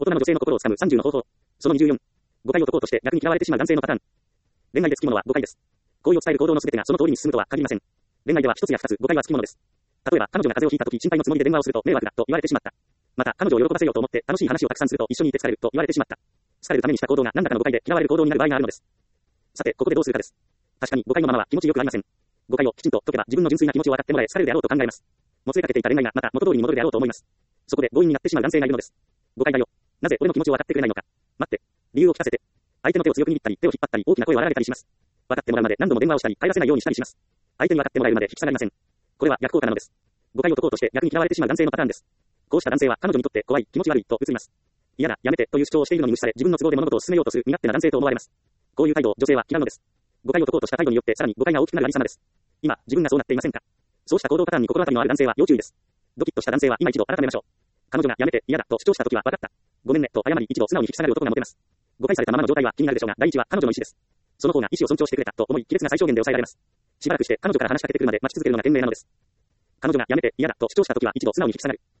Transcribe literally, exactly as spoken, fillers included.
大人の女性の心をつかむさんじゅうの方法。そのにじゅうよん。誤解を解こうとして逆に嫌われてしまう男性のパターン。恋愛でつきものは誤解です。好意を伝える行動の全てがその通りに進むとは限りません。恋愛では一つや二つ誤解はつきものです。例えば、彼女が風邪をひいたとき心配のつもりで電話をすると迷惑だと言われてしまった。また、彼女を喜ばせようと思って楽しい話をたくさんすると一緒にいて疲れると言われてしまった。好かれるためにした行動が何らかの誤解で嫌われる行動になる場合があるのです。さて、ここでどうするかです。確かに誤解のままは気持ちよくありません。誤解をきちんと解けば自分の純粋な気持ちを分かってもらえ、好かれるであろうと考えます。もつれかけていた恋愛がまた元通りに戻るであろうと思います。そこで強引になってしまう男性がいるのです。誤解だよ。なぜ俺の気持ちを分かってくれないのか。待って。理由を聞かせて。相手の手を強く握ったり、手を引っ張ったり、大きな声を荒らげたりします。分かってもらうまで何度も電話をしたり、帰らせないようにしたりします。相手に分かってもらえるまで引き下がりません。これは逆効果なのです。誤解を解こうとして逆に嫌われてしまう男性のパターンです。こうした男性は彼女にとって怖い、気持ち悪いと映ります。嫌だ、やめてという主張をしているのに無視され、自分の都合で物事を進めようとする身勝手な男性と思われます。こういう態度を女性は嫌うのです。誤解を解こうとした態度によってさらに誤解が大きくなるありさまです。今、自分がそうなっていませんか。そうした行動パターンに心当たりのある男性は要注意です。ドキッとした男性は今一度改めましょう。彼女がやめて嫌だと主張したときは分かった。ごめんねと謝り一度素直に引き下がる男がモテます。誤解されたままの状態は気になるでしょうが、第一は彼女の意思です。その方が意思を尊重してくれたと思い、亀裂が最小限で抑えられます。しばらくして彼女から話しかけてくるまで待ち続けるのが賢明なのです。彼女がやめて嫌だと主張したときは一度素直に引き下がる。